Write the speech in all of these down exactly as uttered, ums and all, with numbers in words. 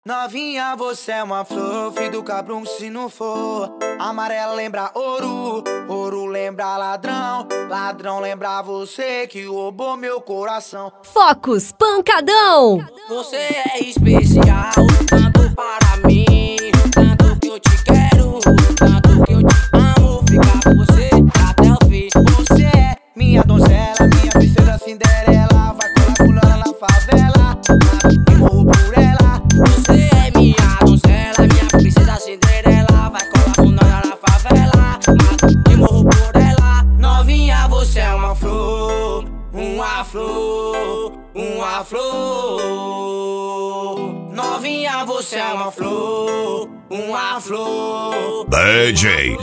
Novinha, você é uma flor, filho do cabrão se não for. Amarelo lembra ouro, ouro lembra ladrão, ladrão lembra você que roubou meu coração. Focus Pancadão. Você é especial, tanto para mim, tanto que eu te quero, tanto que eu te amo. Ficar com você até o fim. Você é minha donzela, minha princesa Cinderela. Vai colar pulando na favela, e morro por ela. Você é minha donzela, minha princesa Cinderela. Vai colar pulando na favela, e morro por ela. Novinha, você é uma flor, uma flor, uma flor. Novinha, você é uma flor, uma flor. D J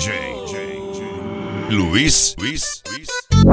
Luiz, Luiz, Luiz.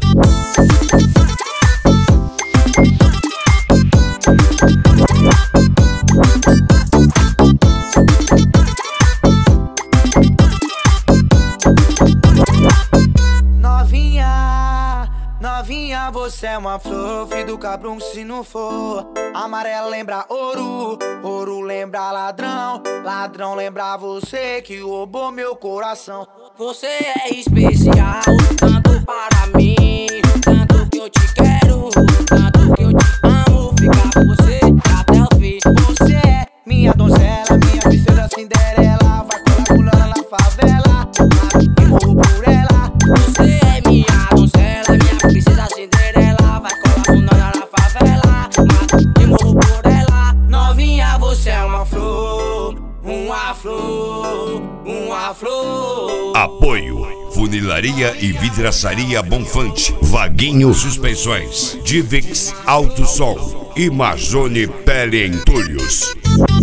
Novinha, novinha, você é uma flor, filho do cabrão se não for. Amarelo lembra ouro, ouro lembra ladrão, ladrão lembra você que roubou meu coração. Você é especial, tanto para mim, tanto que eu te quero, tanto que eu te amo. Ficar com você até o fim. Você é minha donzela, minha princesa Cinderela. Vai colar pulando na favela, e morro por ela. Você é minha donzela, minha princesa Cinderela. Vai colar pulando na favela, e morro por ela. Novinha, você é uma flor, uma flor, uma flor. Apoio Funilaria e Vidraçaria Bonfante, Vaguinho Suspensões, Divix Alto Som e Mazone Pele Entulhos.